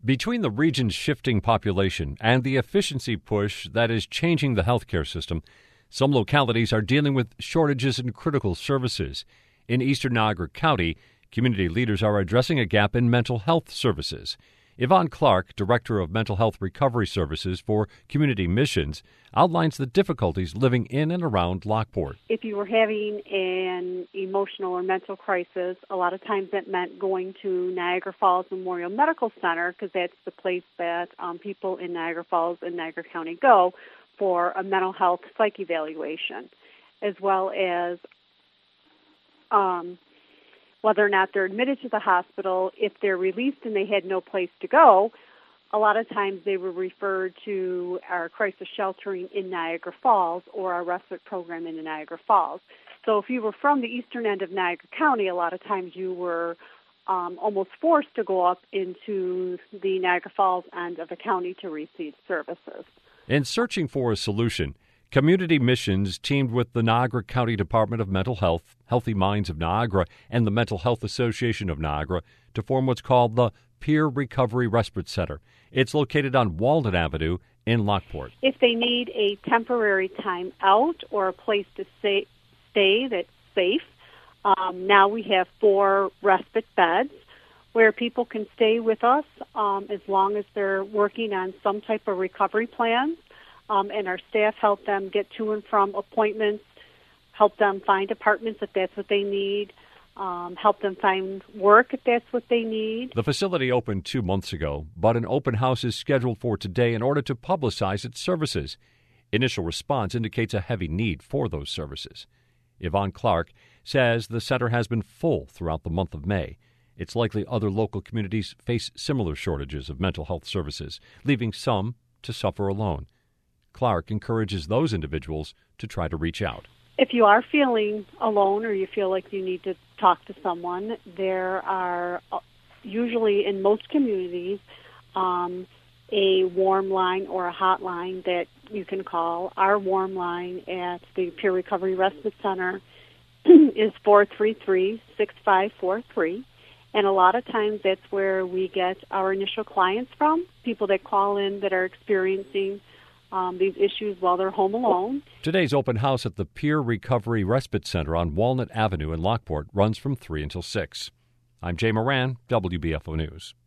Between the region's shifting population and the efficiency push that is changing the healthcare system, some localities are dealing with shortages in critical services. In eastern Niagara County, community leaders are addressing a gap in mental health services. Yvonne Clark, Director of Mental Health Recovery Services for Community Missions, outlines the difficulties living in and around Lockport. If you were having an emotional or mental crisis, a lot of times that meant going to Niagara Falls Memorial Medical Center, because that's the place that people in Niagara Falls and Niagara County go for a mental health psych evaluation, as well as whether or not they're admitted to the hospital. If they're released and they had no place to go, a lot of times they were referred to our crisis sheltering in Niagara Falls or our respite program in Niagara Falls. So if you were from the eastern end of Niagara County, a lot of times you were almost forced to go up into the Niagara Falls end of the county to receive services. In searching for a solution, Community Missions teamed with the Niagara County Department of Mental Health, Healthy Minds of Niagara, and the Mental Health Association of Niagara to form what's called the Peer Recovery Respite Center. It's located on Walnut Avenue in Lockport. If they need a temporary time out or a place to stay that's safe, now we have 4 respite beds where people can stay with us as long as they're working on some type of recovery plan. And our staff help them get to and from appointments, help them find apartments if that's what they need, help them find work if that's what they need. The facility opened 2 months ago, but an open house is scheduled for today in order to publicize its services. Initial response indicates a heavy need for those services. Yvonne Clark says the center has been full throughout the month of May. It's likely other local communities face similar shortages of mental health services, leaving some to suffer alone. Clark encourages those individuals to try to reach out. If you are feeling alone or you feel like you need to talk to someone, there are usually in most communities a warm line or a hotline that you can call. Our warm line at the Peer Recovery Respite Center is 433-6543. And a lot of times that's where we get our initial clients from, people that call in that are experiencing these issues while they're home alone. Today's open house at the Peer Recovery Respite Center on Walnut Avenue in Lockport runs from 3 until 6. I'm Jay Moran, WBFO News.